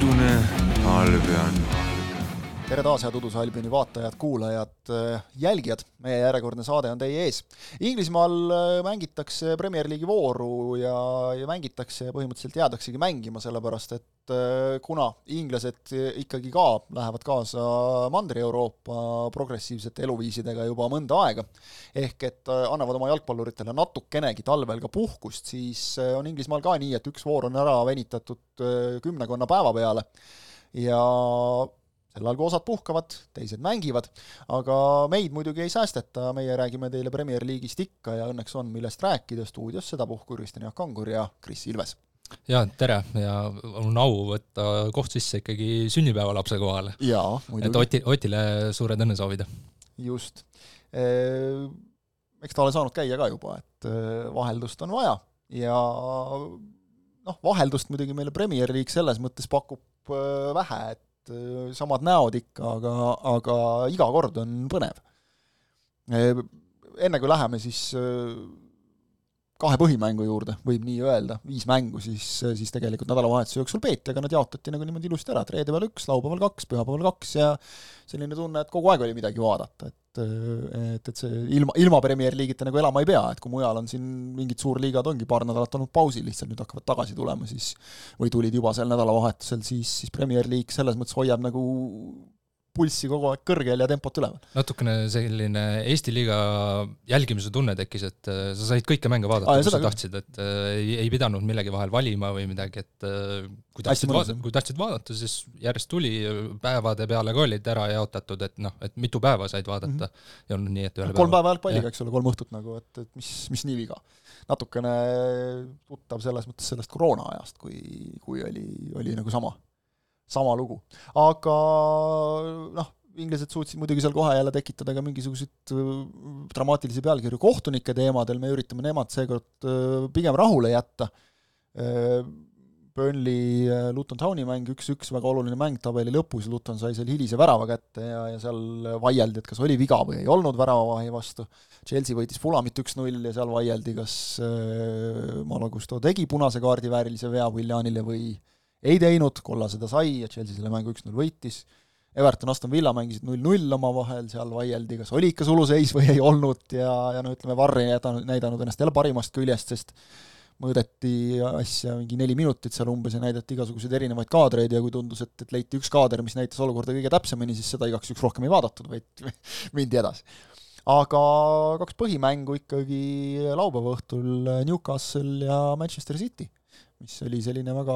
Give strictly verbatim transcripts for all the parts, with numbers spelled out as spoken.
udune Albion. Tere taas, head Uduse Albioni vaatajad, kuulajad, jälgijad. Meie järjekordne saade on teie ees. Inglismaal mängitakse Premier League'i vooru ja, ja mängitakse ja põhimõtteliselt jäädaksegi mängima, sellepärast et kuna inglased ikkagi ka lähevad kaasa Mandri-Euroopa progressiivsete eluviisidega juba mõnda aega, ehk et annavad oma jalgpalluritele natukenegi talvel ka puhkust, siis on Inglismaal ka nii, et üks voor on ära venitatud kümnekonna päeva peale ja sel ajal, kui osad puhkavad, teised mängivad, aga meid muidugi ei säästeta, meie räägime teile Premier League'ist ikka ja õnneks on millest rääkida stuudios sedapuhku Kristjan Jaak Kangur ja Kris Ilves. Ja, tere, ja on au võtta koht sisse ikkagi sünnipäeva lapse kohale. Jaa, muidugi. Et Oti, Otile suured õnne soovida. Just. Eks ta ole saanud käia ka juba, et vaheldust on vaja ja noh, vaheldust muidugi meile Premier League selles mõttes pakub vähe, et samad näod ikka, aga, aga iga kord on põnev. Enne kui läheme siis kahe põhimängu juurde, võib nii öelda, viis mängu, siis, siis tegelikult nädalavahetuse jooksul peeti, aga nad jaotati nagu niimoodi ilusti ära, et reede peal üks, laupäeval kaks, pühapäeval kaks ja selline tunne, et kogu aeg oli midagi vaadata, et, et, et see ilma, ilma Premier League'ita nagu elama ei pea, et kui mujal on siin mingid suurliigad ongi paar nädalat olnud pausi, lihtsalt nüüd hakkavad tagasi tulema siis, või tulid juba sel nädalavahetusel, siis, siis Premier League selles mõttes hoiab nagu pulssi kogu aeg kõrgel ja tempot üleval. Natukene selline Eesti liiga jälgimise tunne tekkis, et sa said kõike mänge vaadata, kui sa tahtsid, et ei, ei pidanud millegi vahel valima või midagi, et kui tahtsid, vaadata, kui tahtsid vaadata, siis järjest tuli, päevade peale ka olid ära jaotatud, et noh, et mitu päeva said vaadata mm-hmm. ja on nii, et ühele kolm päeva jalgpalliga, eks ole, kolm õhtut nagu, et, et mis, mis nii viga. Natukene tuttav selles mõttes sellest koroona ajast, kui, kui oli, oli nagu sama sama lugu. Aga noh, inglased suutsid muidugi seal kohe jälle tekitada ka mingisuguseid dramaatilisi pealkirju kohtunike teemadel, me üritame nemad seekord pigem rahule jätta. Burnley Luton Towni mäng, üks-üks väga oluline mäng tabeli lõpus, Luton sai seal hilise värava kätte ja, ja seal vaieldi, et kas oli viga või ei olnud väravavahi vastu. Chelsea võitis Fulamit üks-null ja seal vaieldi, kas Malo Gusto tegi punase kaardi väärilise vea Willianile või ei teinud, kolla seda sai ja Chelsea selle mängu üks-null võitis. Everton Aston Villa mängisid null-null oma vahel, seal vaieldi, kas oli ikka suluseis või ei olnud ja, ja no ütleme, Varri näidanud, näidanud ennast jälle parimast küljest, sest mõõdeti asja mingi neli minutit seal umbes ja näidati igasuguseid erinevaid kaadreid ja kui tundus, et, et leiti üks kaader, mis näitas olukorda kõige täpsemini, siis seda igaks üks rohkem ei vaadatud, vaid mindi edasi. Aga kaks põhimängu ikkagi laupäeva õhtul Newcastle ja Manchester City, mis oli selline väga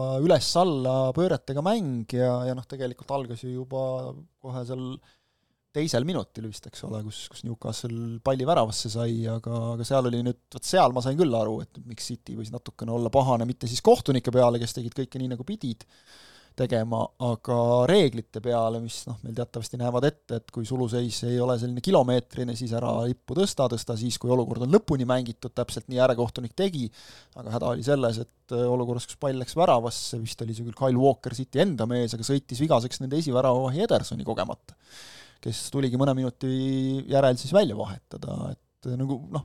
üles-alla pööretega mäng ja, ja noh, tegelikult algas ju juba kohe seal teisel minutil vist, eks ole, kus, kus Newcastle palli väravasse sai, aga, aga seal oli nüüd, võt seal ma sain küll aru, et miks City võis natukene olla pahane, mitte siis kohtunike peale, kes tegid kõike nii nagu pidid tegema, aga reeglite peale, mis noh, meil teatavasti näevad ette, et kui suluseis ei ole selline kilomeetrine, siis ära lippu tõsta, tõsta siis, kui olukord on lõpuni mängitud, täpselt nii äärekohtunik tegi, aga häda oli selles, et olukorras, kus pall läks väravasse, vist oli see küll Kyle Walker City enda mees, aga sõitis vigaseks nende esiväravahi Edersoni kogemata, kes tuligi mõne minuti järel siis välja vahetada, et nagu noh,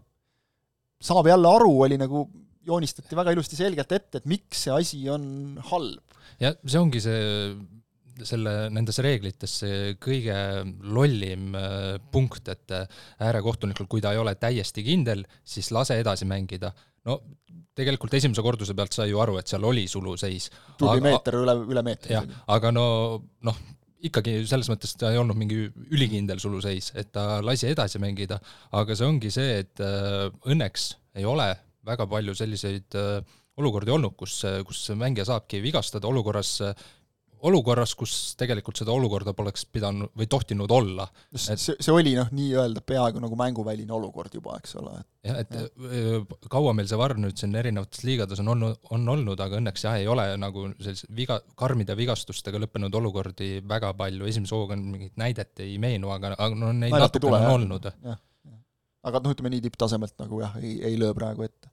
saab jälle aru, oli nagu joonistati väga ilusti selgelt ette, et miks see asi on halb. Ja see ongi see, selle, nendes reeglites see kõige lollim punkt, et äärekohtunikul, kui ta ei ole täiesti kindel, siis lase edasi mängida. No tegelikult esimese korduse pealt sai ju aru, et seal oli suluseis. Tuli meeter üle, üle meetri. Ja, aga no, noh, ikkagi selles mõttes ta ei olnud mingi ülikindel suluseis, et ta lasi edasi mängida, aga see ongi see, et õnneks ei ole väga palju selliseid olukordi olnud, kus, kus mängija saabki vigastada olukorras, olukorras, kus tegelikult seda olukorda poleks pidanud või tohtinud olla. Et see, see oli noh, nii öelda peaaegu nagu mänguväline olukord juba, eks ole. Et, ja, et ja. Kaua meil see var nüüd siin erinevates liigades on olnud, on olnud, aga õnneks jah, ei ole nagu viga, karmide vigastustega lõppenud olukordi väga palju. Esimese hooga mingit näidet ei meenu, aga, aga no, neid Näidati natuke tule, on olnud. Ja, ja. Aga noh, ütleme nii tipptasemelt nagu jah, ei, ei löö praegu ette.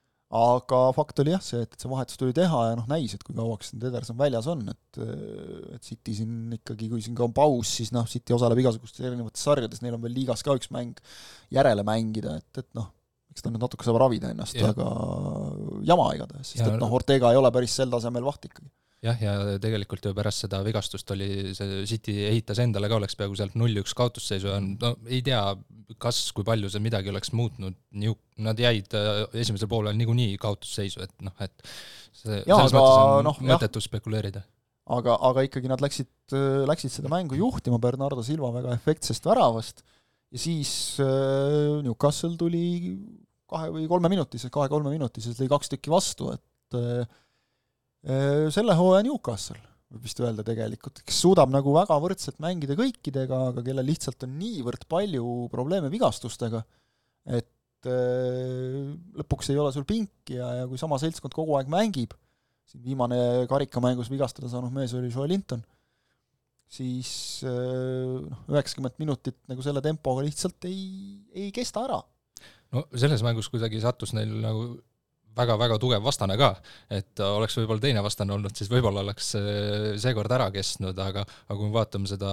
Aga fakt oli jah see, et see vahetus tuli teha ja noh, näis, et kui kauaks need Ederson väljas on, et, et City siin ikkagi, kui siin ka on paus, siis noh, City osaleb igasugustes erinevates sarjades, neil on veel liigas ka üks mäng järele mängida, et, et noh, eks ta nüüd natuke saab ravida ennast, ja. Aga jama igatahes, sest ja, et noh, Ortega ei ole päris sel tasemel vaht ikkagi. jah, ja tegelikult ju pärast seda vigastust oli see City ehitas endale ka, oleks peaaegu sealt null üks kaotusseisu ja no ei tea, kas, kui palju see midagi oleks muutnud, nad jäid esimesel poolel niikuinii kaotusseisu, et noh, et see, ja, selles aga, mõttes on noh, mõttetu spekuleerida. Aga, aga ikkagi nad läksid, läksid seda mängu juhtima Bernardo Silva väga efektsest väravast ja siis Newcastle tuli kahe või kolme minutises, kahe-kolme minutises lõi kaks tükki vastu, et selle hooaja Newcastle, võib vist öelda tegelikult, kes suudab nagu väga võrdselt mängida kõikidega, aga kellel lihtsalt on niivõrd palju probleeme vigastustega, et lõpuks ei ole sul pinki ja, ja kui sama seltskond kogu aeg mängib, siin viimane karikamängus vigastada saanud mees oli Joe Linton, siis noh, üheksakümmend minutit nagu selle tempoga lihtsalt ei, ei kesta ära. No selles mängus kuidagi sattus neil nagu väga-väga tugev vastane ka, et oleks võib-olla teine vastane olnud, siis võib-olla oleks seekord ära kestnud, aga, aga kui me vaatame seda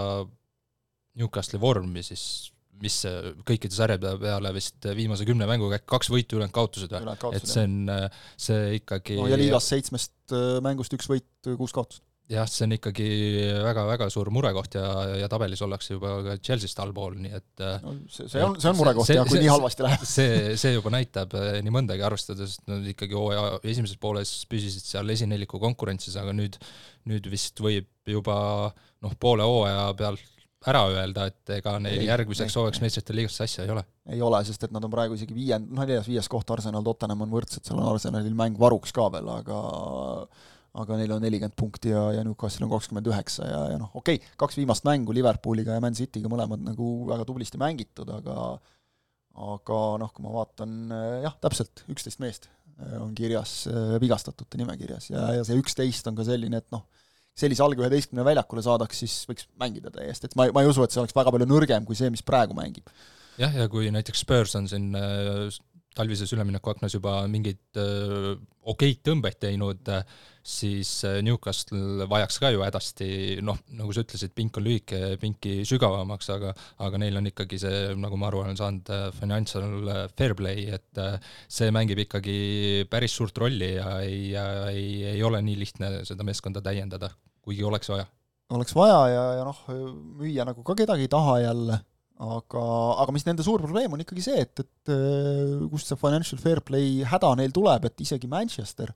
Newcastle'i vormi, siis mis kõikide sarjade peale vist viimase kümne mängu kaks võitu ülejäänud kaotused või? Et see on see ikkagi... No ja liigas seitsmest mängust üks võit, kuus kaotused. Jah, see on ikkagi väga-väga suur murekoht ja, ja tabelis ollakse juba ka Chelsea'st allpool, nii et no, see, see, on, see on murekoht, jah, kui see, nii halvasti läheb. See, see juba näitab nii mõndagi arvestades, et nad ikkagi hooaja esimeses pooles püsisid seal esineliku konkurentsis, aga nüüd, nüüd vist võib juba noh, poole hooaja peal ära öelda, et ega neil ei, järgmiseks hooajaks meistrite liigast asja ei ole. Ei ole, sest et nad on praegu isegi viiend, noh, neljas viies koht, Arsenal, Tottenham on võrdsed, seal on Arsenalil mäng varuks ka veel, aga aga neil on nelikümmend punkti ja, ja Newcastle on kakskümmend üheksa ja, ja noh, okei, okay, kaks viimast mängu Liverpooliga ja Man Cityga mõlemad nagu väga tublisti mängitud, aga aga noh, kui ma vaatan, jah, täpselt üksteist meest on kirjas vigastatute nimekirjas ja, ja see üksteist on ka selline, et noh, sellise alg üheteistkümne väljakule saadaks, siis võiks mängida täiesti, et ma, ma ei usu, et see oleks väga palju nõrgem kui see, mis praegu mängib. Jah, ja kui näiteks Spurs on siin talvises üleminekuaknas juba mingid äh, okeid tõmbeid teinud, siis Newcastle vajaks ka ju hädasti, noh, nagu sa ütlesid, pink on lühike, pinki sügavamaks, aga, aga neil on ikkagi see, nagu ma aru olen saanud, financial fair play, et see mängib ikkagi päris suurt rolli ja ei, ei, ei ole nii lihtne seda meeskonda täiendada, kuigi oleks vaja. Oleks vaja ja, ja noh, müüa nagu ka kedagi ei taha jälle, aga, aga mis nende suur probleem on ikkagi see, et, et kust see financial fair play häda neil tuleb, et isegi Manchester,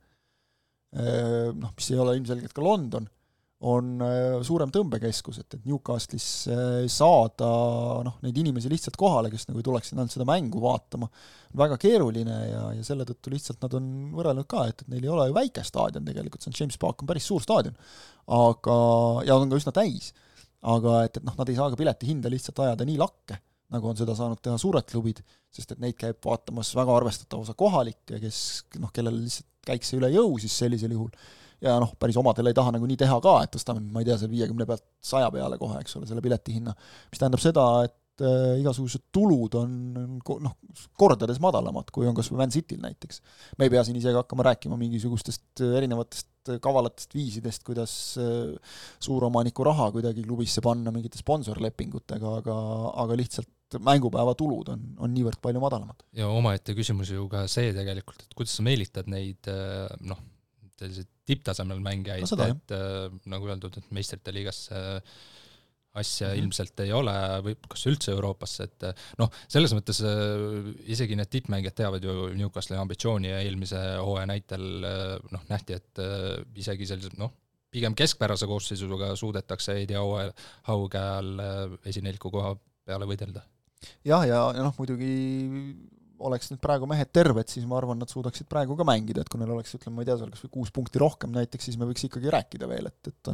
noh, mis ei ole ilmselgelt ka London, on suurem tõmbekeskus, et, et Newcastle'is saada noh, neid inimesi lihtsalt kohale, kes nagu tuleksid ainult seda mängu vaatama, on väga keeruline ja, ja selle tõttu lihtsalt nad on võrrelnud ka, et, et neil ei ole ju väike staadion tegelikult, see on James Park on päris suur staadion, aga, ja on ka üsna täis, aga et, et noh, nad ei saa ka pileti hinda lihtsalt ajada nii lakke, nagu on seda saanud teha suured klubid, sest et neid käib vaatamas väga arvestatav osa kohalikke, kes noh, kellel lihtsalt käiks see üle jõu siis sellisel juhul, ja noh, päris omadel ei taha nagu nii teha ka, et tõstame, ma ei tea, seal viiekümne pealt saja peale kohe, eks ole, selle pileti hinna, mis tähendab seda, et äh, igasugused tulud on noh, kordades madalamad, kui on kas või Man Cityl näiteks. Me ei pea siin isegi hakkama rääkima mingisugustest erinevatest kavalatest viisidest, kuidas äh, suuromaniku raha kuidagi klubisse panna mingite sponsorlepingutega, aga, aga lihtsalt mängupäeva tulud on, on niivõrd palju madalamad. Ja omaette küsimus ju ka see tegelikult, et kuidas sa meelitad neid noh, sellised tipptasemel mängijaid, no et äh, nagu öeldud, et meistrite liigasse asja mm-hmm. ilmselt ei ole või kas üldse Euroopasse, et noh, selles mõttes äh, isegi need tippmängijad teavad ju Newcastle'i ambitsiooni ja eelmise hooaja näitel äh, noh, nähti, et äh, isegi sellised noh, pigem keskpärase koosseisuga suudetakse Eidi hauge all äh, esineliku koha peale võidelda. Jah, ja, ja noh, muidugi oleks nüüd praegu mehed terved, siis ma arvan, nad suudaksid praegu ka mängida, et kui neil oleks, ütleme, ma ei tea, seal kas või kuus punkti rohkem näiteks, siis me võiks ikkagi rääkida veel, et, et on,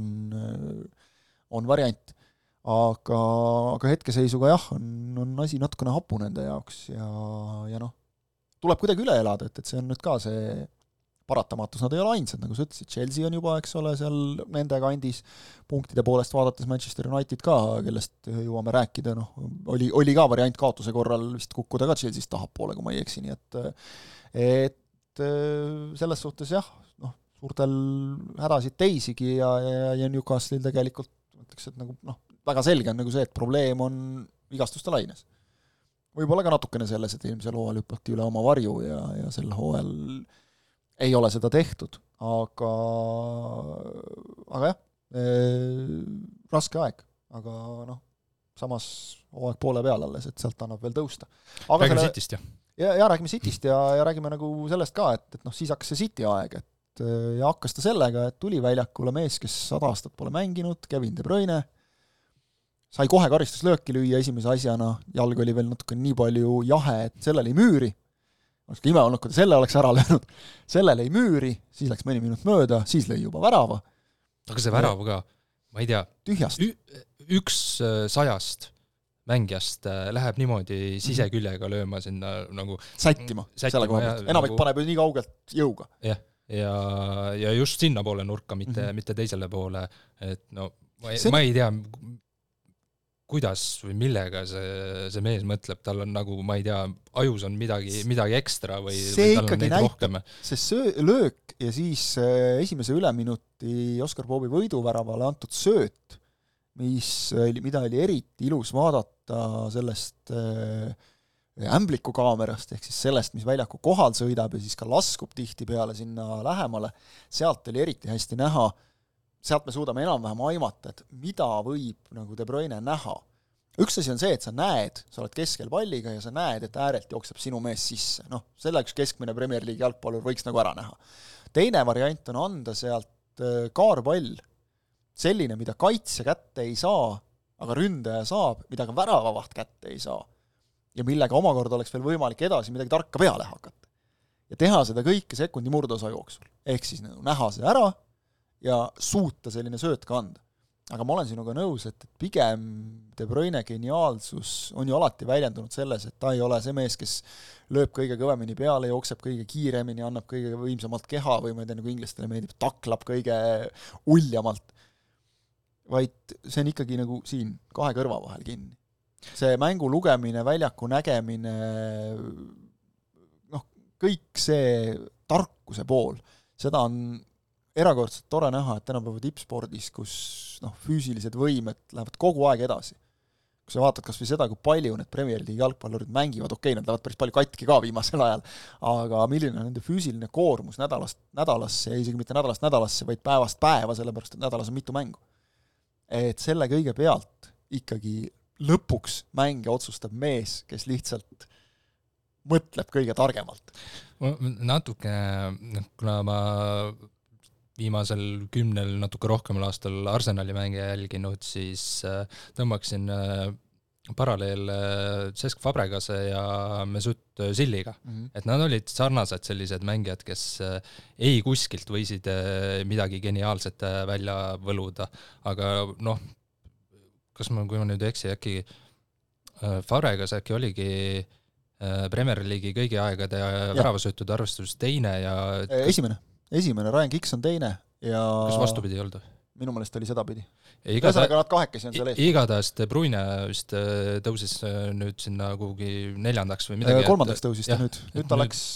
on variant. Aga, aga hetkeseisuga jah, on, on asi natukene hapu nende jaoks ja, ja noh, tuleb kuidagi üle elada, et, et see on nüüd ka see paratamatus, nad ei ole ainsad, nagu sa ütlesid, Chelsea on juba, eks ole, seal nende kandis punktide poolest vaadates Manchester United ka, kellest jõuame rääkida, noh, oli, oli ka variant kaotuse korral vist kukkuda ka Chelsea'st tahapoole, kui ma ei eksi, nii et et selles suhtes jah, noh, suurtel hädasid teisigi ja, ja, ja Newcastle'il tegelikult mõtleks, et nagu noh, väga selge on nagu see, et probleem on vigastuste laines. Võib-olla ka natukene selles, et eelmisel hooajal hüppati üle oma varju ja, ja sel hooajal ei ole seda tehtud, aga aga jah, raske aeg, aga noh, samas hooaeg poole peal alles, et sealt annab veel tõusta. Aga räägime selle, Cityst, jah? Ja, ja räägime Cityst ja, ja räägime nagu sellest ka, et, et noh, siis hakkas see City aeg, et ja hakkas ta sellega, et tuli väljakule mees, kes sada aastat pole mänginud, Kevin De Bruyne, sai kohe karistuslööki lüüa esimese asjana, jalg oli veel natuke nii palju jahe, et sellele ei müüri, oleks ka ime olnud, kui ta selle oleks ära löönud, sellele ei müüri, siis läks mõni minut mööda, siis lõi juba värava. Aga see värav ka, ma ei tea, tühjast. Ü- üks sajast mängijast läheb niimoodi siseküljega lööma sinna nagu sättima, sättima selle koha pealt. Enamik nagu... paneb ju nii kaugelt jõuga. Jah, ja, ja just sinna poole nurka, mitte, mm-hmm. mitte teisele poole, et no ma ei, see... ma ei tea, kuidas või millega see, see mees mõtleb, tal on nagu, ma ei tea, ajus on midagi, midagi ekstra või, või tal on neid näitab, rohkem. See söö, löök ja siis äh, esimese üleminuti Oskar Boobi võiduväravale antud sööt, mis, mida oli eriti ilus vaadata sellest äh, ämbliku kaamerast, ehk siis sellest, mis väljaku kohal sõidab ja siis ka laskub tihti peale sinna lähemale, sealt oli eriti hästi näha, sealt me suudame enam-vähem aimata, et mida võib nagu De Bruyne näha. Üks asi on see, et sa näed, sa oled keskel palliga ja sa näed, et äärelt jookseb sinu mees sisse. Noh, selle üks keskmine Premier League jalgpallur võiks nagu ära näha. Teine variant on anda sealt kaarpall, selline, mida kaitse kätte ei saa, aga ründaja saab, mida ka väravavaht kätte ei saa. Ja millega omakorda oleks veel võimalik edasi midagi tarka peale hakata. Ja teha seda kõike sekundi murdosa jooksul. Ehk siis näha see ära ja suuta selline sööt ka anda. Aga ma olen sinuga nõus, et pigem De Bruyne geniaalsus on ju alati väljendunud selles, et ta ei ole see mees, kes lööb kõige kõvemini peale, jookseb kõige kiiremini, annab kõige võimsamalt keha või ma ei tea, nagu inglastele meeldib, taklab kõige uljamalt. Vaid see on ikkagi nagu siin kahe kõrva vahel kinni. See mängu lugemine, väljaku nägemine, noh, kõik see tarkuse pool, seda on erakordselt tore näha, et tänapäeva tippspordis, kus noh, füüsilised võimed lähevad kogu aeg edasi. Kui sa vaatad kas või seda, kui palju need Premier League jalgpallurid mängivad, okei, nad lähevad päris palju katki ka viimasel ajal, aga milline on nende füüsiline koormus nädalast nädalasse ja isegi mitte nädalast nädalasse, vaid päevast päeva, sellepärast et nädalas on mitu mängu. Et selle kõige pealt ikkagi lõpuks mänge otsustab mees, kes lihtsalt mõtleb kõige targemalt. Natuke, kuna ma viimasel kümnel natuke rohkemal aastal Arsenali mänge jälginud, siis tõmbaksin paralleel Cesc Fabregase ja Mesut Silliga. Mm-hmm. Et nad olid sarnased sellised mängijad, kes ei kuskilt võisid midagi geniaalset välja võluda. Aga noh, kas ma, kui ma nüüd eksi, äkki Fabregas äkki oligi Premier League'i kõigi aegade väravasöötud arvestus teine ja kas... esimene, esimene, Ryan Giggs on teine ja kas vastupidi ei olnud? Minu meelest oli sedapidi. Ühesõnaga nad kahekesi on seal ees. Igatahes De Bruyne vist tõusis nüüd sinna kuhugi neljandaks või midagi. Kolmandaks tõusis ta nüüd. Nüüd ta nüüd... läks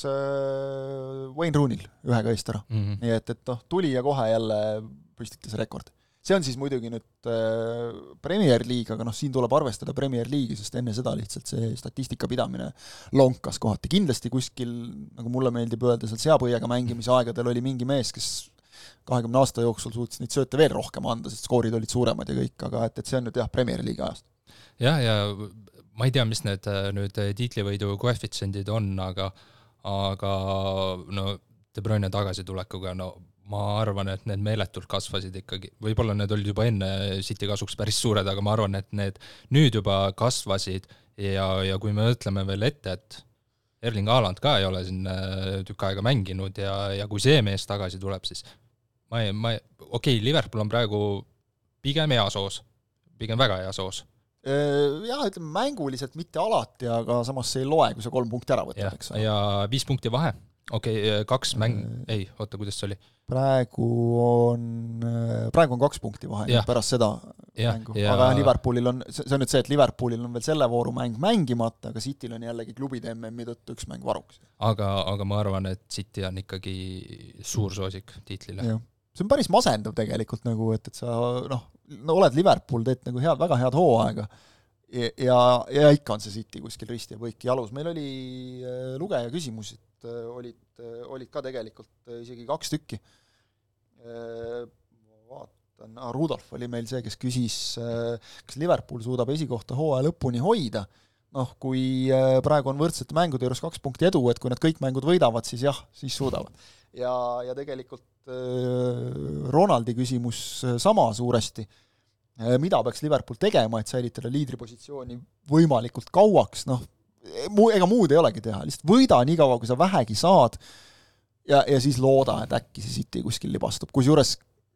Wayne Rooney'l ühega eest ära. Mm-hmm. Nii et, et noh, tuli ja kohe jälle püstitas rekord. See on siis muidugi nüüd Premier League, aga noh, siin tuleb arvestada Premier League'i, sest enne seda lihtsalt see statistika pidamine lonkas kohati. Kindlasti kuskil, nagu mulle meeldib öelda, seal seapõiega mängimise aegadel oli mingi mees, kes kahekümne aasta jooksul suutis neid sööte veel rohkem anda, sest skoorid olid suuremad ja kõik, aga et, et see on nüüd jah, Premier League ajast. Jah, ja ma ei tea, mis need nüüd tiitlivõidu koefitsendid on, aga, aga no, De Bruyne tagasitulekuga, no ma arvan, et need meeletult kasvasid ikkagi. Võib-olla need olid juba enne City kasuks päris suured, aga ma arvan, et need nüüd juba kasvasid ja, ja kui me mõtleme veel ette, et Erling Haaland ka ei ole siin tükk aega mänginud ja, ja kui see mees tagasi tuleb, siis ma ei, ma ei, okei, okay, Liverpool on praegu pigem hea soos, pigem väga hea soos. Jah, ütleme mänguliselt mitte alati, aga samas see ei loe, kui see kolm punkti ära võtab. Ja, eks, ja viis punkti vahe. Okei, okay, kaks mäng, ei, oota, kuidas see oli? Praegu on, praegu on kaks punkti vahe, ja. Pärast seda ja, mängu. Ja... Aga Liverpoolil on, see on nüüd see, et Liverpoolil on veel selle vooru mäng mängimata, aga Cityl on jällegi klubide M M-i tõttu üks mäng varuks. Aga, aga ma arvan, et City on ikkagi suur soosik tiitlile. Ja. See on päris masendav tegelikult, nagu, et, et sa noh, no, oled Liverpool, teed nagu head, väga head hooaega ja, ja, ja ikka on see City kuskil risti ja põiki jalus. Meil oli lugeja küsimus, olid, olid ka tegelikult isegi kaks tükki. Vaatan, ah, Rudolf oli meil see, kes küsis, kas Liverpool suudab esikohta hooaja lõpuni hoida. Noh, kui praegu on võrdsete mängude juures kaks punkti edu, et kui nad kõik mängud võidavad, siis jah, siis suudavad. Ja, ja tegelikult Ronaldi küsimus sama suuresti, mida peaks Liverpool tegema, et säilitada liidripositsiooni võimalikult kauaks, noh, ega muud ei olegi teha, lihtsalt võida nii kaua, kui sa vähegi saad ja, ja siis looda, et äkki see City kuskil libastub, kus juures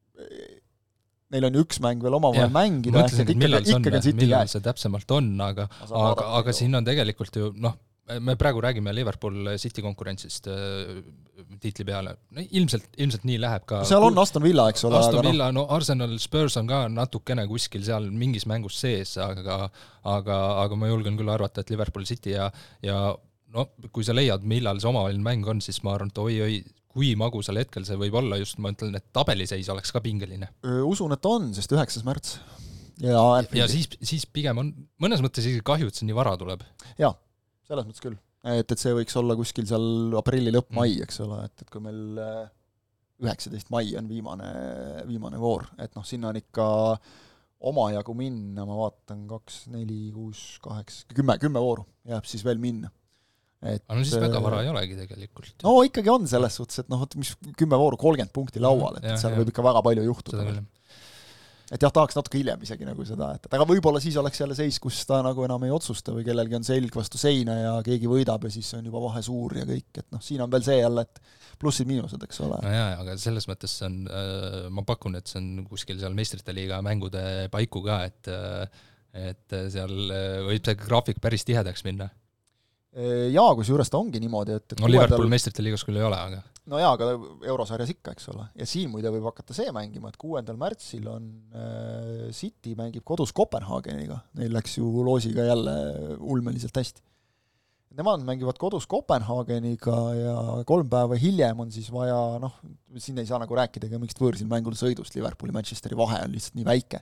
neil on üks mäng veel omavahel mängida, mõtlesin, et millal see on, millal see täpsemalt on, aga, aga, aga siin on tegelikult ju, noh, me praegu räägime Liverpool City konkurentsist äh, tiitli peale. No, ilmselt, ilmselt nii läheb ka. Seal on Aston Villa, eks ole. Aston Villa, no Arsenal, Spurs on ka natukene kuskil seal mingis mängus sees, aga, aga, aga ma julgen küll arvata, et Liverpool City ja, ja no, kui sa leiad, millal see omavaheline mäng on, siis ma arvan, et oi, oi, kui magusal hetkel see võib olla, just ma ütlen, et tabeliseis oleks ka pingeline. Usun, et on, sest üheksas märts. Ja, ja siis, siis pigem on, mõnes mõttes isegi kahju, et see nii vara tuleb. Jaa. Selles mõttes küll, et, et see võiks olla kuskil seal aprilli lõpp mai, eks ole, et, et kui meil üheksateist mai on viimane, viimane voor, et noh, sinna on ikka omajagu minna, ma vaatan kaks, neli, kuus, kaheksa, kümme, kümme vooru jääb siis veel minna. Et, aga no siis väga vara ei olegi tegelikult. No ikkagi on selles suhtes, et noh, mis kümme vooru, kolmkümmend punkti laual, et, et seal ja, võib ikka väga palju juhtuda. Et jah, tahaks natuke hiljem isegi nagu seda, et, et aga võib-olla siis oleks jälle seis, kus ta nagu enam ei otsusta või kellelgi on selg vastu seina ja keegi võidab ja siis on juba vahe suur ja kõik, et noh, siin on veel see jälle, et plussid-miinused, eks ole. No jaa, aga selles mõttes on, ma pakun, et see on kuskil seal meistrite liiga mängude paiku ka, et, et seal võib see graafik päris tihedaks minna. Jaa, kus juures ta ongi niimoodi, et, et no Liverpool meistrite liigas küll ei ole, aga no jaa, aga eurosarjas ikka, eks ole. Ja siin muide võib hakata see mängima, et kuuendal märtsil on äh, City mängib kodus Kopenhageniga. Neil läks ju loosiga jälle ulmeliselt hästi. Nemad mängivad kodus Kopenhageniga ja kolm päeva hiljem on siis vaja, noh, siin ei saa nagu rääkida ka mingist võõrsil mängul sõidust, Liverpooli ja Manchesteri vahe on lihtsalt nii väike.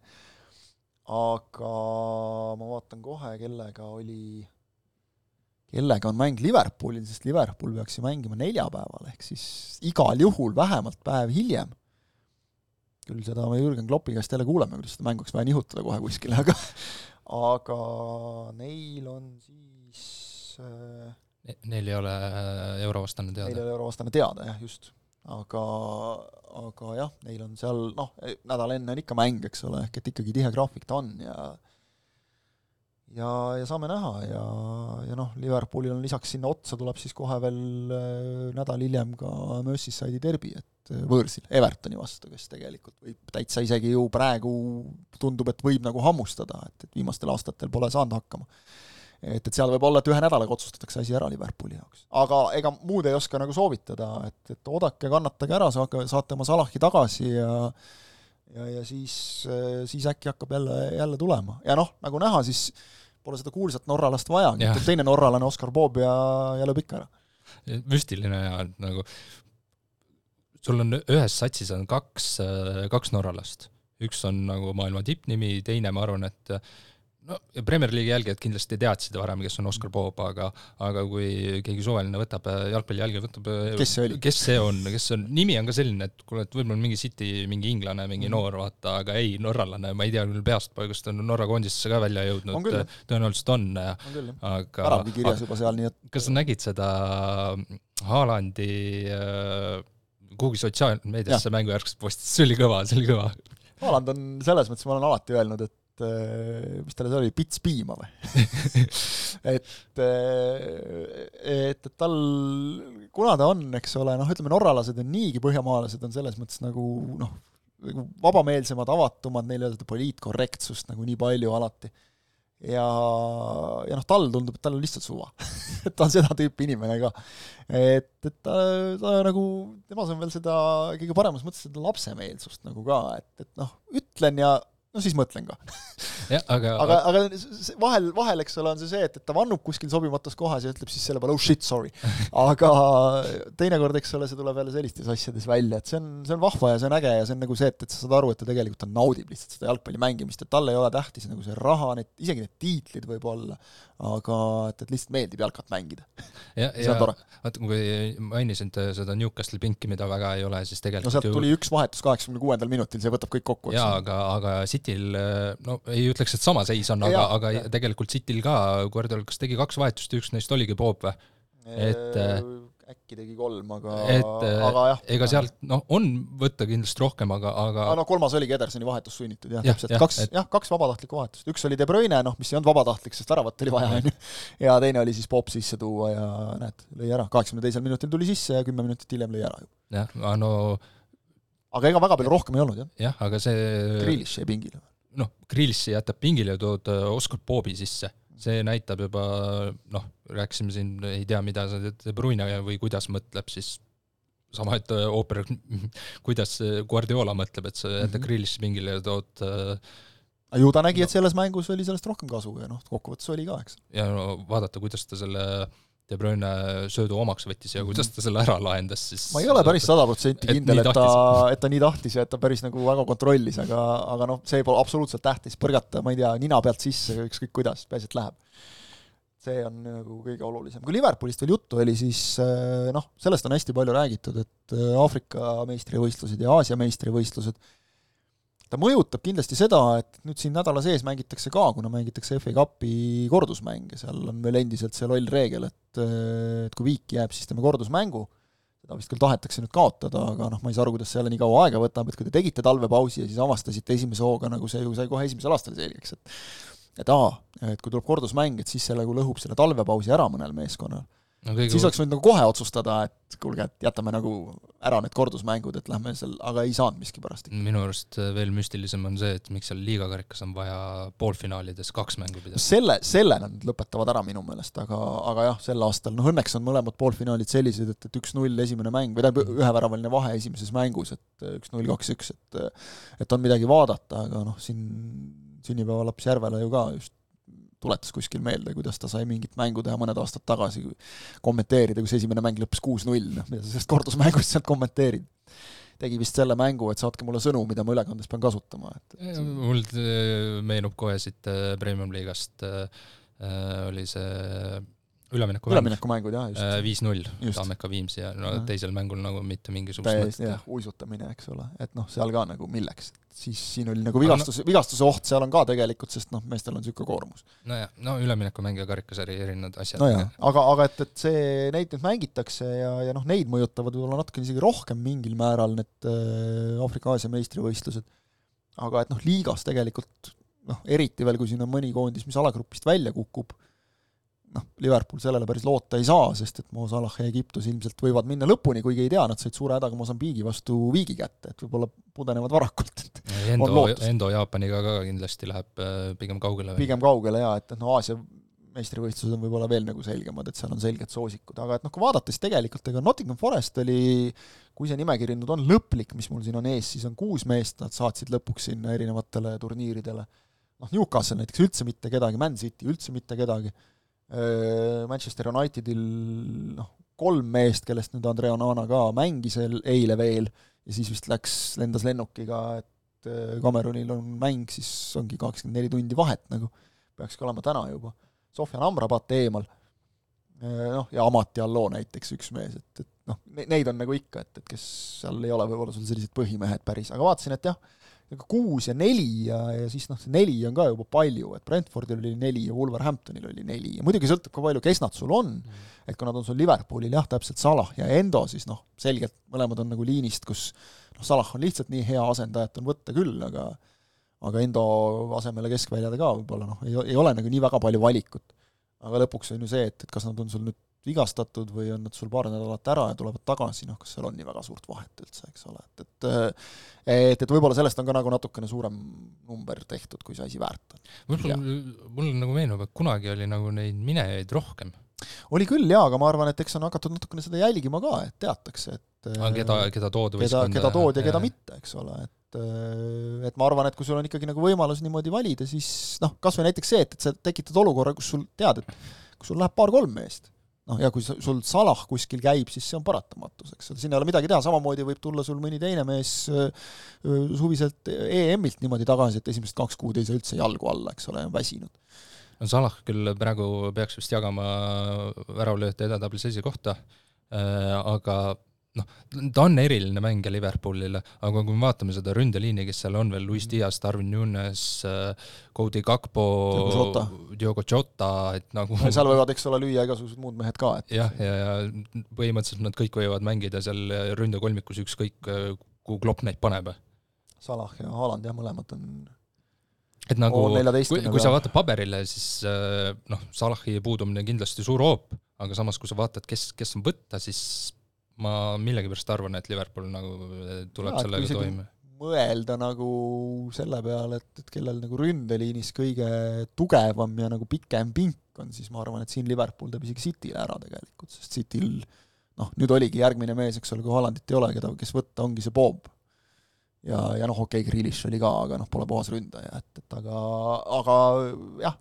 Aga ma vaatan kohe, kellega oli kellega on mäng Liverpoolil, sest Liverpool peaks ju mängima neljapäeval, ehk siis igal juhul vähemalt päev hiljem. Küll seda me Jürgen Kloppi käest jälle kuuleme, kuidas seda mänguks vaja nihutada kohe kuskile, aga, aga neil on siis... Ne, neil ei ole eurovastane teada. Neil ei ole eurovastane teada, jah, just. Aga, aga jah, neil on seal, noh, nädal enne on ikka mäng, eks ole, ehk et ikkagi tihe graafik ta on ja Ja, ja saame näha ja, ja noh, Liverpoolil on lisaks sinna otsa tuleb siis kohe veel nädal hiljem ka Merseyside derbi, et võõrsil Evertoni vastu, kes tegelikult võib täitsa isegi ju praegu tundub, et võib nagu hammustada, et, et viimastel aastatel pole saanud hakkama. Et, et seal võib olla, et ühe nädalaga otsustatakse asi ära Liverpooli jaoks. Aga ega muud ei oska nagu soovitada, et, et oodake, kannatage ära, saate oma Salahi tagasi ja ja, ja siis, siis äkki hakkab jälle, jälle tulema. Ja noh, nagu näha, siis pole seda kuulsat norralast vaja, teine norralane Oskar Bob ja, ja lõb ikka ära. Müstiline ja nagu sul on ühes satsis on kaks, kaks norralast. Üks on nagu maailma tippnimi, teine ma arvan, et no, Premier League jälgijad kindlasti teadsid varem, kes on Oskar Bob, aga, aga kui keegi suveline võtab jalgpalli jälgija, võtab kes see oli? Kes see on, kes on, nimi on ka selline, et kuule, et võib-olla mingi City, mingi inglane, mingi mm. noor, vaata, aga ei, norralane, ma ei tea küll peast, paigast on Norra koondisesse ka välja jõudnud, on tõenäoliselt on, on küll, aga äravgi kirjas juba seal, nii et kas sa nägid seda Haalandi äh, kuhugi sotsiaalmeediasse mängu järgselt postis, see oli kõva, see oli kõva. Haaland on selles mõttes, ma olen alati öelnud, et mis talle see oli, pits piima või? et, et, et tal, kuna ta on, eks ole, noh, ütleme, norralased on niigi põhjamaalased, on selles mõttes nagu, noh, vabameelsemad, avatumad, neil ei ole seda poliitkorrektsust nagu nii palju alati. Ja, ja noh, tal tundub, et tal on lihtsalt suva. et ta on seda tüüpi inimene ka. Et, et ta, ta nagu, temas on veel seda kõige paremas mõttes seda lapsemeelsust nagu ka, et, et noh, ütlen ja no siis mõtlen ka. Ja, aga aga, aga vahel, vahel, eks ole, on see see, et, et ta vannub kuskil sobimatus kohas ja ütleb siis selle peale, oh shit, sorry. Aga teinekord, eks ole, see tuleb jälle sellistes asjades välja, et see on, see on vahva ja see on äge ja see on nagu see, et, et sa saad aru, et ta tegelikult on naudib lihtsalt seda jalgpalli mängimist, et talle ei ole tähtis nagu see raha, need, isegi need tiitlid võib olla, aga et, et lihtsalt meeldib jalkat mängida. Ja, ja vaata, kui mainisin seda Newcastle pinki, mida väga ei ole, siis tegelikult no sealt tuli ju... üks vahetus kaheksakümne kuuendal minutil, see võtab kõik kokku. Jaa, aga, aga Cityl, no ei ütleks, et sama seis on, aga, aga ja. Tegelikult Cityl ka, Guardiola, kas tegi kaks vahetust ja üks neist oligi Bob või? Et, äkki tegi kolm, aga, et, aga jah. Ega sealt no, on võtta kindlasti rohkem, aga... aga... No kolmas oligi Edersoni vahetus sunnitud, jah, ja, täpselt. Ja, kaks, et... jah, kaks vabatahtlikku vahetust. Üks oli De Bruyne, noh, mis ei olnud vabatahtlik, sest väravat oli vaja, ja. ja teine oli siis Bob sisse tuua ja näed, lõi ära. kaheksakümne teisel minutil tuli sisse ja kümme minutit hiljem lõi ära. Jah, no... Aga ega väga palju rohkem ei olnud, jah? Jah, aga see... Grealish jäi pingile. Noh, Grealish jätab pingile ja tood Oscar Bobi sisse. See näitab juba, noh, rääkisime siin, ei tea, mida sa De Bruyne või kuidas mõtleb, siis sama, et ooper, kuidas Guardiola mõtleb, et sa jätta mm-hmm. Grealish pingile ja tood... Ju ta nägi, et selles mängus oli sellest rohkem kasu ja noh, kokkuvõttes oli ka, eks. Ja no, vaadata, kuidas ta selle... De Bruyne söödu omaks võttis ja kuidas ta selle ära lahendas, siis... Ma ei ole päris sada protsenti kindel, et, et, ta, et ta nii tahtis ja et ta päris nagu väga kontrollis, aga, aga noh, see ei pole absoluutselt tähtis põrgata, ma ei tea, nina pealt sisse, ükskõik kuidas, peaasi, et läheb. See on nagu kõige olulisem. Kui Liverpoolist veel juttu oli, siis noh, sellest on hästi palju räägitud, et Aafrika meistrivõistlused ja Aasia meistrivõistlused, ta mõjutab kindlasti seda, et nüüd siin nädala sees mängitakse ka, kuna mängitakse F A Cupi kordusmänge, seal on veel endiselt see loll reegel, et, et kui viiki jääb, siis teeme kordusmängu, seda vist küll tahetakse nüüd kaotada, aga noh, ma ei saa aru, kuidas see jälle nii kaua aega võtab, et kui te tegite talvepausi ja siis avastasite esimese hooga, nagu see ju sai kohe esimesel aastal selgeks, et et aa, et kui tuleb kordusmäng, et siis selle lõhub selle talvepausi ära mõnel meeskonnal. No, kõige... Siis oleks võinud nagu kohe otsustada, et kuulge, et jätame nagu ära need kordusmängud, et lähme seal, aga ei saanud miski pärast. Minu arust veel müstilisem on see, et miks seal liigakarikas on vaja poolfinaalides kaks mängu pidada. Selle, selle nad lõpetavad ära minu meelest, aga, aga jah, sel aastal, noh õnneks on mõlemad poolfinaalid sellised, et, et üks null esimene mäng, või tähendab üheväravaline vahe esimeses mängus, et üks null kaks üks, et, et on midagi vaadata, aga noh, siin sünnipäevalaps Järvele ju ka just tuletas kuskil meelde, kuidas ta sai mingit mängu teha mõned aastad tagasi, kommenteerida, kus esimene mäng lõppes kuus null, noh, mida sa sellest kordusmängust sealt kommenteerid. Tegi vist selle mängu, et saatke mulle sõnu, mida ma ülekandes pean kasutama. Et, et... Mul meenub kohe siit Premium Liigast oli see ülemineku üleminekumängud, jah, just. viis null, Tammeka Viimsi ja no, teisel mängul nagu mitte mingisugust mõtet. Jah, uisutamine, eks ole, et noh, seal ka nagu milleks. Siis siin oli nagu vigastus, no, vigastuse oht seal on ka tegelikult, sest noh, meestel on niisugune koormus. No jah, no ülemineku-mäng ja karikasari erinevad asjad. No jah, aga, aga et, et see, neid nüüd mängitakse ja, ja noh, neid mõjutavad võib-olla natuke isegi rohkem mingil määral need äh, Aafrika-Aasia meistrivõistlused. Aga et noh, liigas tegelikult, noh, eriti veel, kui siin on mõni koondis, mis alagrupist välja kukub, noh, Liverpool sellele päris loota ei saa, sest et Mo Salah ja Egiptus ilmselt võivad minna lõpuni, kuigi ei tea, nad said suure hädaga Mosambiigi vastu viigi kätte, et võib-olla pudenevad varakult. Endo, Endo Jaapaniga ka kindlasti läheb pigem kaugele. Pigem kaugele, jaa, et no Aasia meistrivõistlused on võib-olla veel nagu selgemad, et seal on selged soosikud, aga et noh, kui vaadates tegelikult, ega Nottingham Forest oli, kui see nimekiri nüüd on lõplik, mis mul siin on ees, siis on kuus meest, nad saatsid lõpuks sinna erinevatele turniiridele. Noh, Newcastle näiteks üldse mitte kedagi, Man City üldse mitte kedagi, Manchester Unitedil noh, kolm meest, kellest nüüd Andre Onana ka mängis eile veel ja siis vist läks, lendas lennukiga, et Cameronil on mäng, siis ongi kakskümmend neli tundi vahet nagu, peakski olema täna juba. Sofian Amrabat eemal, noh, ja Amati Allo näiteks üks mees, et, et noh, neid on nagu ikka, et, et kes seal ei ole võib-olla sul sellised põhimehed päris, aga vaatasin, et jah, kuus ja neli ja, ja siis noh, see neli on ka juba palju, et Brentfordil oli neli ja Wolverhamptonil oli neli ja muidugi sõltub ka palju, kes nad sul on, mm. et kui nad on sul Liverpoolil, jah, täpselt Salah ja Endo, siis noh, selgelt mõlemad on nagu liinist, kus noh, Salah on lihtsalt nii hea asendajat on võtta küll, aga aga Endo asemele keskväljade ka võib-olla noh, ei, ei ole nagu nii väga palju valikut. Aga lõpuks on ju see, et, et kas nad on sul nüüd vigastatud või on nad sul paar nädalat ära ja tulevad tagasi, noh, kas seal on nii väga suurt vahet üldse, eks ole, et et, et, et võib-olla sellest on ka nagu natukene suurem number tehtud, kui see asi väärt on. Mul, mul nagu meenub, et kunagi oli nagu neid minejaid rohkem. Oli küll, jaa, aga ma arvan, et eks on hakatud natukene seda jälgima ka, et teatakse, et aga keda, keda tood keda, keda tood ja keda mitte, eks ole, et et et ma arvan, et kui sul on ikkagi nagu võimalus niimoodi valida, siis noh, kas või näiteks see, et, et sa tekitad olukorra, kus sul tead, et kui sul läheb paar-kolm meest, noh, ja kui sul Salah kuskil käib, siis see on paratamatus, eks ole, siin ei ole midagi teha, samamoodi võib tulla sul mõni teine mees suviselt E M-ilt niimoodi tagasi, et esimesed kaks kuud ei saa üldse jalgu alla, eks ole, on väsinud. No Salah küll praegu peaks vist jagama väravlööte edetablis esikohta, aga noh, ta on eriline mängija Liverpoolile, aga kui me vaatame seda ründeliini, kes seal on veel, Luis Diaz, Darwin Nunes, Cody Gakpo, Diogo Jota, et nagu no, seal võivad, eks ole, lüüa igasugused muud mehed ka. Et... jah, ja, ja põhimõtteliselt nad kõik võivad mängida seal ründekolmikus ükskõik, kuhu Klopp neid paneb. Salah ja Haaland, jah, mõlemad on et nagu, kui, kui sa vaatad paberile, siis noh, Salahi puudumine kindlasti suur hoop, aga samas, kui sa vaatad, kes, kes on võtta, siis ma millegipärast arvan, et Liverpool nagu tuleb ja, sellega toime. Mõelda nagu selle peale, et, et kellel nagu ründeliinis kõige tugevam ja nagu pikem pink on, siis ma arvan, et siin Liverpool teeb isegi City'le ära tegelikult, sest City'l noh, nüüd oligi järgmine mees, eks ole, kui Haalandit ei ole, keda, kes võtta, ongi see Bob. Ja, ja noh, okei, okay, Grealish oli ka, aga noh, pole puhas ründaja, et, et aga, aga jah,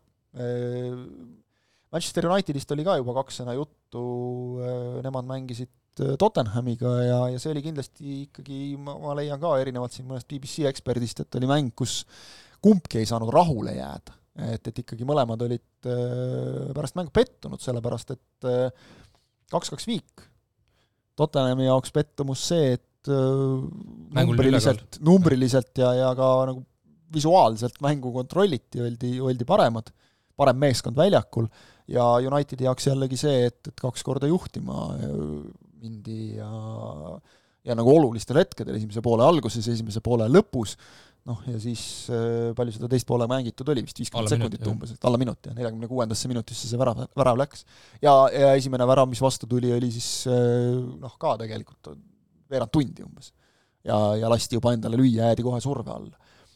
Manchester Unitedist oli ka juba kaks sõna juttu, nemad mängisid Tottenhamiga ja, ja see oli kindlasti ikkagi, ma, ma leian ka erinevalt siin mõnest B B C eksperdist, et oli mäng, kus kumbki ei saanud rahule jääda. Et, et ikkagi mõlemad olid pärast mängu pettunud, sellepärast et kaks-kaks viik. Tottenhami jaoks pettumus see, et numbriliselt, numbriliselt ja, ja ka nagu visuaalselt mängu kontrolliti, oldi, oldi paremad, parem meeskond väljakul ja Unitedi jaoks jällegi see, et, et kaks korda juhtima mindi ja, ja nagu olulistel hetkedel, esimese poole alguses, esimese poole lõpus, noh ja siis palju seda teist poole mängitud oli, vist viiskümmend sekundit umbes, et alla minut ja neljakümne kuuendasse minutisse see värav, värav läks. Ja, ja esimene värav, mis vastu tuli, oli siis noh ka tegelikult veerand tundi umbes. Ja, ja lasti juba endale lüüa, jäädi kohe surve alla.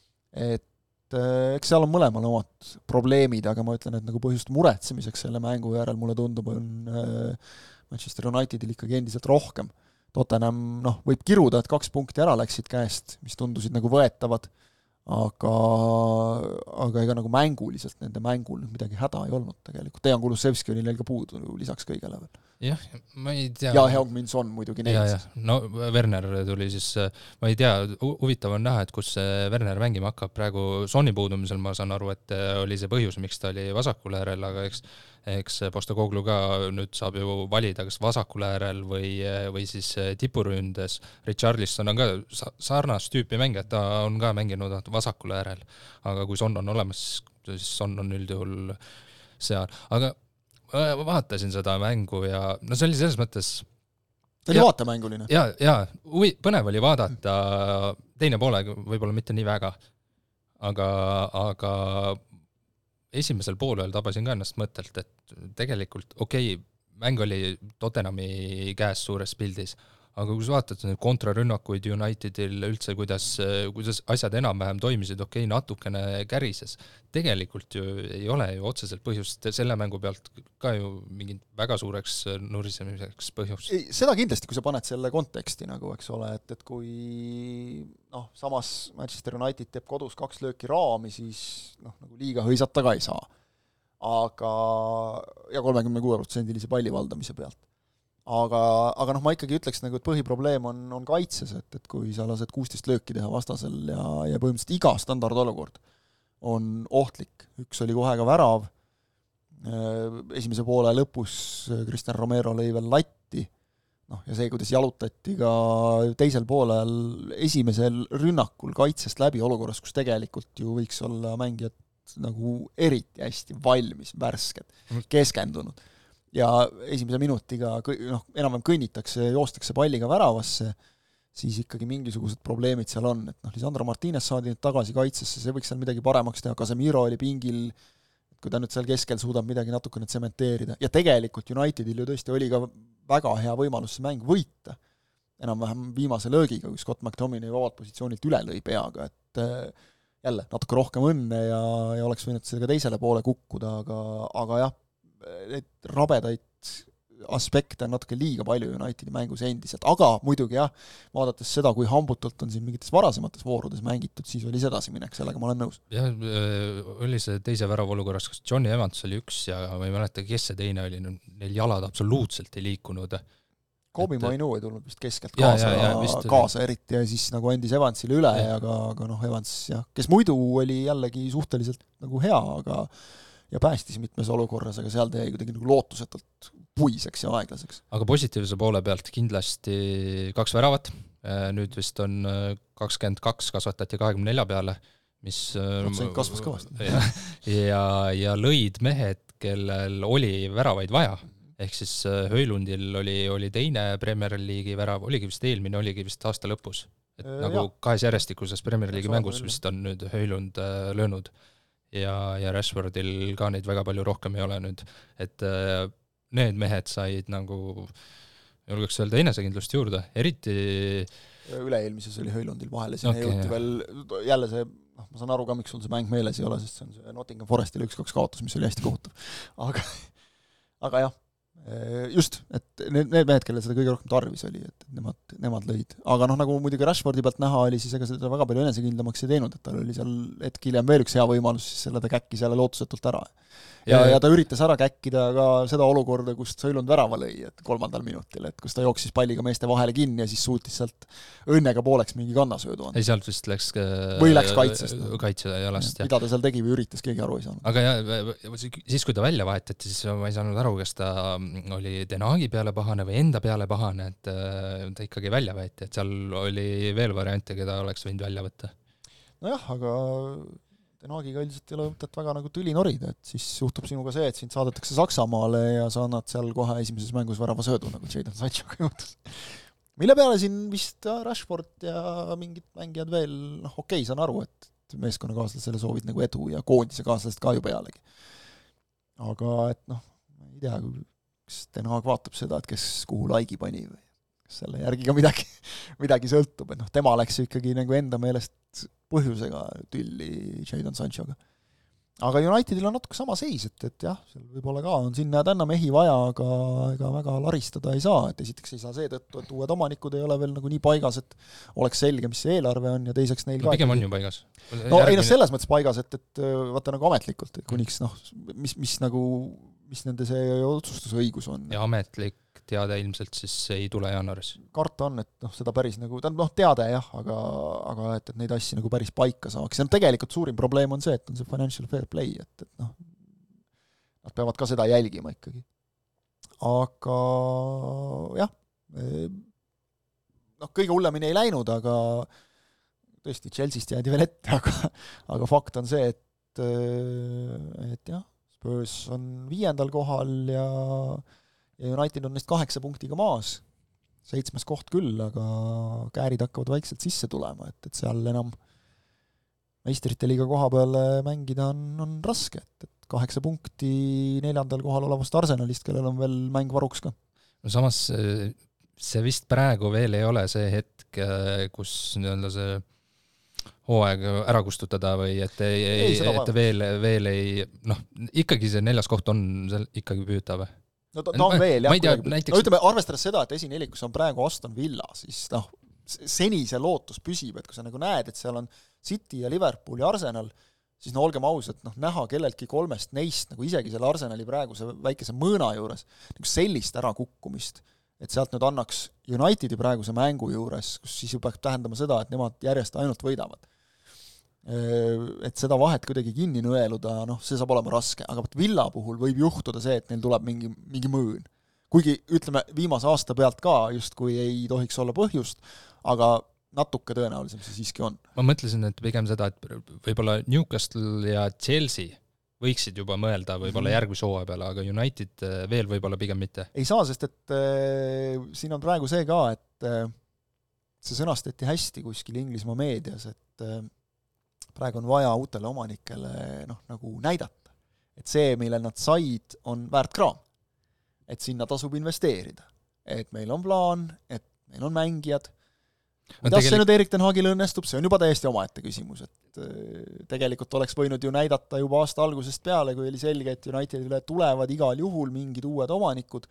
Et eks seal on mõlemal omad probleemid, aga ma ütlen, et nagu põhjust muretsemiseks selle mängu järel mulle tundub, on Manchester Unitedil ikkagi endiselt rohkem. Tottenham noh, võib kiruda, et kaks punkti ära läksid käest, mis tundusid nagu võetavad, aga, aga ega nagu mänguliselt nende mängul midagi häda ei olnud tegelikult. Dejan Kulusevski oli neil ka puudu lisaks kõigele veel. Jah, ma ei tea. Ja Heung-Min Son muidugi neils. No Werner tuli siis, ma ei tea, huvitav on näha, et kus Werner mängima hakkab. Praegu Soni puudumisel ma saan aru, et oli see põhjus, miks ta oli vasakul äärel, aga eks, eks Postecoglou ka nüüd saab ju valida, kas vasakul äärel või, või siis tipuründes. Richarlison on ka sarnast tüüpi mängija, ta on ka mänginud vasakul äärel, aga kui Son on olemas, siis Son on üldjuhul seal. Aga vaatasin seda mängu ja no see oli selles mõttes see oli vaatamänguline ja, ja uvi, põnev oli vaadata teine poole võib-olla mitte nii väga aga, aga esimesel poolel tabasin ka ennast mõttelt, et tegelikult okei, mäng oli Tottenhami käes suures pildis, aga kui sa vaatad kontrarünnakuid Unitedil üldse, kuidas, kuidas asjad enam-vähem toimisid, okei, natukene kärises. Tegelikult ju ei ole ju otseselt põhjust selle mängu pealt ka ju mingid väga suureks nurisemiseks põhjust. Ei, seda kindlasti, kui sa paned selle konteksti, nagu, eks ole, et, et kui noh, samas Manchester United teeb kodus kaks lööki raami, siis noh, nagu liiga hõisata ka ei saa. Aga, ja kolmekümne kuue protsendilise palli valdamise pealt. Aga, aga noh, ma ikkagi ütleks, nagu, et põhiprobleem on, on kaitses, et, et kui sa lased kuusteist lööki teha vastasel ja, ja põhimõtteliselt iga standardolukord on ohtlik. Üks oli kohe ka värav, esimese poole lõpus Cristian Romero lõi veel latti, noh, ja see, kuidas jalutati ka teisel poolel esimesel rünnakul kaitsest läbi olukorras, kus tegelikult ju võiks olla mängijad nagu eriti hästi valmis, värsked, keskendunud. Ja esimese minutiga noh, enam-vähem kõnnitakse, joostakse palliga väravasse, siis ikkagi mingisugused probleemid seal on. Et noh, Lisandro Martínez saadi nüüd tagasi kaitsesse, see võiks seal midagi paremaks teha, Casemiro oli pingil, kui ta nüüd seal keskel suudab midagi natukene tsementeerida. Ja tegelikult Unitedil ju tõesti oli ka väga hea võimalus see mäng võita, enam-vähem viimase löögiga, kui Scott McTominay vabalt positsioonilt üle lõi peaga, et jälle natuke rohkem õnne ja, ja oleks võinud seda ka teisele poole kukkuda, aga, aga jah, need rabedaid aspekte on natuke liiga palju Unitedi mängus endiselt, aga muidugi jah, vaadates seda, kui hambutult on siin mingites varasemates voorudes mängitud, siis oli see edasiminek, sellega ma olen nõus. jah, oli see teise värava olukorras, kas Johnny Evans oli üks ja ma ei mäleta, kes see teine oli, neil jalad absoluutselt ei liikunud. Kobi Mainu ei tulnud vist keskelt kaasa, ja, ja, ja, kaasa eriti ja siis nagu endis Evansile üle, aga, aga noh, Evans jah, kes muidu oli jällegi suhteliselt nagu hea, aga ja päästis mitmes olukorras, aga seal jäi kuidagi nagu lootusetult puiseks ja aeglaseks. Aga positiivse poole pealt kindlasti kaks väravat, nüüd vist on kakskümmend kaks kasvatati kahekümne nelja peale, mis protsent kasvas kõvasti. Ja, ja, ja lõid mehed, kellel oli väravaid vaja, ehk siis Höylundil oli, oli teine Premier League'i värav, oligi vist eelmine, oligi vist aasta lõpus. Et e, nagu jah. Kahes järjestikuses Premier League'i mängus vist on nüüd Höylund löönud ja, ja Rashfordil ka neid väga palju rohkem ei ole nüüd, et need mehed said nagu, julgeks öelda, enesekindlust juurde, eriti üle-eelmises oli Höylundil vahele, siin okay, jõuti veel, jälle see, noh, ma saan aru ka, miks sul see mäng meeles ei ole, sest see on see Nottingham Forestile üks kaks kaotus, mis oli hästi kohutav. Aga, aga jah, just, et need, need mehed, kelle seda kõige rohkem tarvis oli, et nemad, nemad lõid. Aga noh, nagu muidugi Rashfordi pealt näha oli, siis ega seda väga palju enesekindlamaks ei teinud, et tal oli seal hetk hiljem veel üks hea võimalus, siis selle ta käkkis jälle lootusetult ära. Ja, ja, ja ta üritas ära käkkida ka seda olukorda, kust Höylund värava lõi, et kolmandal minutil, et kus ta jooksis palliga meeste vahele kinni ja siis suutis sealt õnnega pooleks mingi kannasöödu anda. Ei, sealt vist läks või läks kaitsest. Kaitse jalast, jah. Mida ta seal tegi või üritas, keegi aru ei saanud. Aga ja, siis kui ta välja vahetati, siis ma ei saanud aru, kas ta oli Den Haagi peale pahane või enda peale pahane, et ta ikkagi välja võeti, et seal oli veel variante, keda oleks võinud välja võtta. Nojah, aga Den Haagiga üldiselt ei ole mõtet väga nagu tüli norida, et siis juhtub sinuga see, et sind saadetakse Saksamaale ja sa annad seal kohe esimeses mängus värava söödu, nagu Jadon Sanchoga juhtus. Mille peale siin vist Rashford ja mingid mängijad veel, noh okei, saan aru, et meeskonnakaaslasele soovid nagu edu ja koondise kaaslased ka ju pealegi. Aga et noh, ma ei tea, kas Den Haag vaatab seda, et kes kuhu laigi pani või kas selle järgi ka midagi, midagi sõltub, et noh, tema läks ikkagi nagu enda meelest põhjusega tülli Jadon Sanchoga. Aga Unitedil on natuke sama seis, et, et jah, seal võib-olla ka on sinna ja tänna mehi vaja, aga ega väga laristada ei saa, et esiteks ei saa seetõttu, et uued omanikud ei ole veel nagu nii paigas, et oleks selge, mis see eelarve on ja teiseks neil no, ka... Pigem on ju paigas. No Järgmine... ei noh, selles mõttes paigas, et, et vaata nagu ametlikult, et kuniks noh, mis, mis nagu mis nende see otsustusõigus on. Ja ametlik teade ilmselt siis ei tule jaanuaris. Karta on, et noh, seda päris nagu, ta on noh, teade jah, aga, aga et, et neid asju nagu päris paika saaks. Ja tegelikult suurim probleem on see, et on see financial fair play, et, et noh, nad peavad ka seda jälgima ikkagi. Aga jah, noh, kõige hullemini ei läinud, aga tõesti, Chelseast jäädi veel ette, aga, aga fakt on see, et, et jah, Spurs on viiendal kohal ja ja United on neist kaheksa punktiga maas, seitsmes koht küll, aga käärid hakkavad vaikselt sisse tulema, et, et seal enam meistrite liiga koha peale mängida on, on raske, et, et kaheksa punkti neljandal kohal olevast Arsenalist, kellel on veel mäng varuks ka. No samas see vist praegu veel ei ole see hetk, kus nii-öelda see hooaeg ära kustutada või et, ei, ei, et veel, veel ei, noh, ikkagi see neljas koht on seal ikkagi püütav. No ta, ta on veel, jah. Tea, näiteks... No ütleme, arvestades seda, et esinelikus on praegu Aston Villa, siis noh, seni see lootus püsib, et kui sa nagu näed, et seal on City ja Liverpool ja Arsenal, siis no olgem ausad, noh, näha kelleltki kolmest neist, nagu isegi selle Arsenali praeguse väikese mõõna juures, nagu sellist ära kukkumist, et sealt nüüd annaks Unitedi praeguse mängu juures, kus siis ju peaks tähendama seda, et nemad järjest ainult võidavad. Et seda vahet kuidagi kinni nõeluda, noh, see saab olema raske, aga Villa puhul võib juhtuda see, et neil tuleb mingi, mingi mõõn. Kuigi, ütleme, viimase aasta pealt ka justkui ei tohiks olla põhjust, aga natuke tõenäolisem see siiski on. Ma mõtlesin, et pigem seda, et võib-olla Newcastle ja Chelsea võiksid juba mõelda võib-olla järgmise hooaja peale, aga United veel võib-olla pigem mitte. Ei saa, sest et äh, siin on praegu see ka, et äh, see sõnastati hästi kuskil Inglismaa meedias, et äh, praegu on vaja uutele omanikele noh, nagu näidata, et see, mille nad said, on väärt kraam. Et sinna tasub investeerida. Et meil on plaan, et meil on mängijad. Kuidas tegelik... see nüüd Erik ten Hagil õnnestub, see on juba täiesti omaette küsimus. Et tegelikult oleks võinud ju näidata juba aasta algusest peale, kui oli selge, et Unitedile tulevad igal juhul mingid uued omanikud,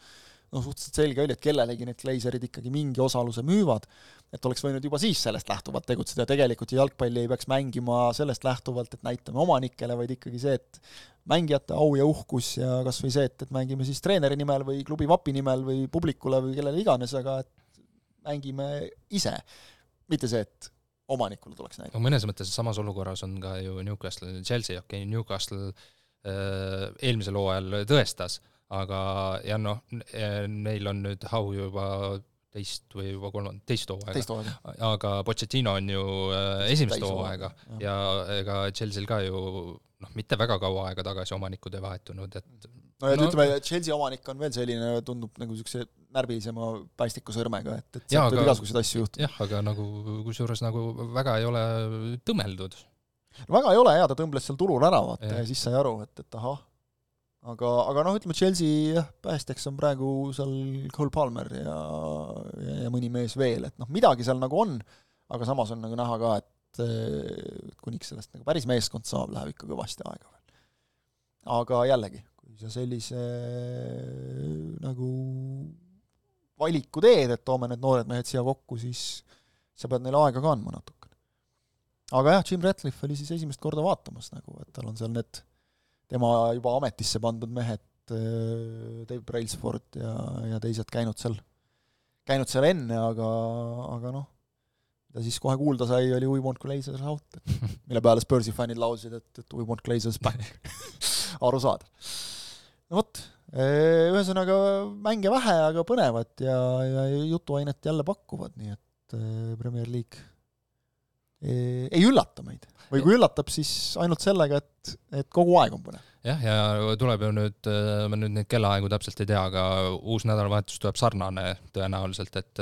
no suhteliselt selge oli, et kellelegi need Glazerid ikkagi mingi osaluse müüvad, et oleks võinud juba siis sellest lähtuvalt tegutseda ja tegelikult jalgpalli ei peaks mängima sellest lähtuvalt, et näitame omanikele, vaid ikkagi see, et mängijate au ja uhkus ja kas või see, et, et mängime siis treeneri nimel või klubi vapi nimel või publikule või kellele iganes, aga et mängime ise, mitte see, et omanikule tuleks näidata. No mõnes mõttes samas olukorras on ka ju Newcastle, Chelsea, okei, okay, Newcastle äh, eelmisel hooajal tõestas, aga ja noh, neil on nüüd hau juba teist või juba kolmand, teist hooaega, aga Pochettino on ju äh, esimest hooaega ja ega Chelsea'l ka ju noh, mitte väga kaua aega tagasi omanikud ei vahetunud, et no ja no, ütleme, Chelsea omanik on veel selline, tundub nagu niisuguse närvilisema päästiku sõrmega, et, et sealt võib igasuguseid asju juhtuda. Jah, aga nagu kusjuures nagu väga ei ole tõmeldud. No väga ei ole, ja ta tõmbles seal turul ära, vaata, ja. ja siis sai aru, et, et ahah, aga, aga noh, ütleme, Chelsea jah, päästjaks on praegu seal Cole Palmer ja, ja, ja mõni mees veel, et noh, midagi seal nagu on, aga samas on nagu näha ka, et, et kuniks sellest nagu päris meeskond saab, läheb ikka kõvasti aega veel. Aga jällegi, kui sa sellise nagu valiku teed, et toome need noored mehed siia kokku, siis sa pead neile aega ka andma natuke. Aga jah, Jim Ratcliffe oli siis esimest korda vaatamas, nagu, et tal on seal need tema juba ametisse pandud mehed, Dave Brailsford ja, ja teised käinud seal, käinud seal enne, aga, aga noh, ja siis kohe kuulda sai, oli We Want Glazers out, et, mille peale Spursi fännid laulsid, et, et We Want Glazers back. Aru saada. No vot, ühesõnaga mänge vähe, aga põnevad ja, ja jutuainet jälle pakkuvad, nii et Premier League ei, ei üllata meid. Või kui üllatab, siis ainult sellega, et, et kogu aeg on põnev. Jah, ja tuleb ju nüüd, ma nüüd neid kellaaegu täpselt ei tea, aga uus nädalavahetus tuleb sarnane tõenäoliselt, et,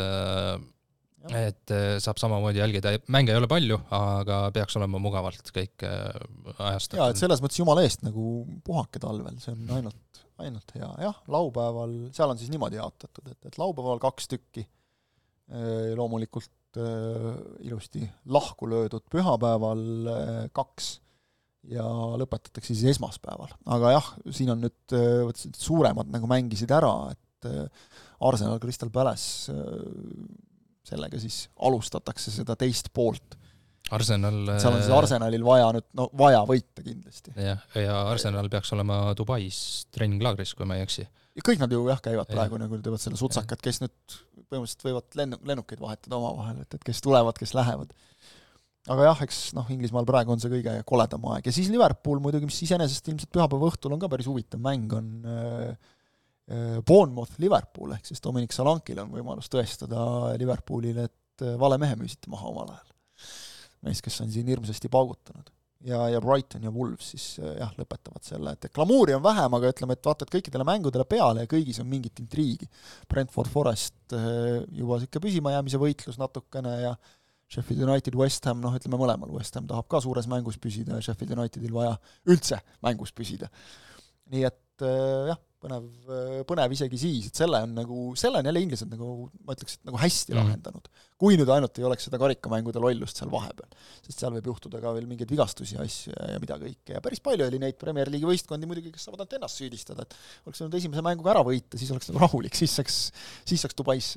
et saab samamoodi jälgida. Mänge ei ole palju, aga peaks olema mugavalt kõik ajastatud. Jaa, et selles mõttes jumala eest nagu puhake talvel, see on ainult, ainult hea. Jah, laupäeval, seal on siis niimoodi jaotatud, et, et laupäeval kaks tükki, loomulikult ilusti lahku löödud pühapäeval kaks ja lõpetatakse siis esmaspäeval. Aga jah, siin on nüüd võtsid, suuremad nagu mängisid ära, et Arsenal Crystal Palace sellega siis alustatakse seda teist poolt. Arsenal seal on siis Arsenalil vaja nüüd, no vaja võita kindlasti. Ja, ja Arsenal peaks olema Dubais treeninglaagris, kui ma ei eksi. Ja kõik nad ju jah käivad praegu, nagu teevad selle sutsakat, kes nüüd põhimõtteliselt võivad lennu, lennukeid vahetada oma vahel, et, et kes tulevad, kes lähevad. Aga jah, eks noh, Inglismaal praegu on see kõige koledam aeg. Ja siis Liverpool muidugi, mis iseenesest ilmselt pühapäeva õhtul on ka päris huvitav mäng, on äh, Bournemouth Liverpool, ehk siis Dominic Solankil on võimalus tõestada Liverpoolile, et vale mehe müüsiti maha omal ajal. Mees, kes on siin hirmsasti paugutanud. Ja, ja Brighton ja Wolves siis jah, lõpetavad selle, et glamuuri on vähem, aga ütleme, et vaatad kõikidele mängudele peale ja kõigis on mingit intriigi. Brentford Forest juba siuke püsimajäämise võitlus natukene ja Sheffield United West Ham, noh ütleme mõlemal, West Ham tahab ka suures mängus püsida ja Sheffield Unitedil vaja üldse mängus püsida. Nii et jah, põnev, põnev isegi siis, et selle on nagu, selle on jälle inglased nagu, ma ütleks, et nagu hästi mm. lahendanud. Kui nüüd ainult ei oleks seda karikamängude lollust seal vahepeal, sest seal võib juhtuda ka veel mingeid vigastusi ja asju ja, ja mida kõike. Ja päris palju oli neid Premier League võistkondi muidugi, kes saavad ainult ennast süüdistada, et oleks olnud esimese mänguga ära võita, siis oleks nagu rahulik, siis saaks, siis saaks Dubaisse.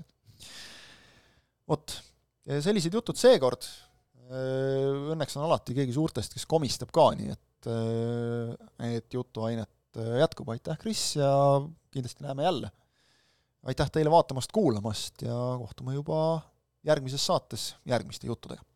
Vot, sellised jutud seekord. Õnneks on alati keegi suurtest, kes komistab ka, nii et, et jutuainet jätkub. Aitäh, Kris, ja kindlasti näeme jälle. Aitäh teile vaatamast, kuulamast ja kohtume juba järgmises saates järgmiste juttudega.